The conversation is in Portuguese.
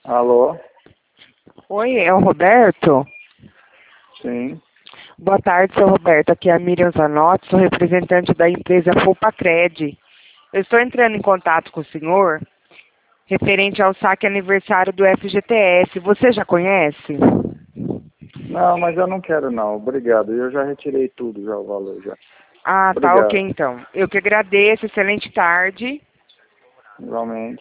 Alô? Oi, é o Roberto? Sim. Boa tarde, seu Roberto. Aqui é a Miriam Zanotti, sou representante da empresa Fulpacred. Eu estou entrando em contato com o senhor referente ao saque aniversário do FGTS. Você já conhece? Não, mas eu não quero não. Obrigado. Eu já retirei tudo, já o valor já. Ah, tá, ok Obrigado. então. Eu que agradeço, excelente tarde. Igualmente.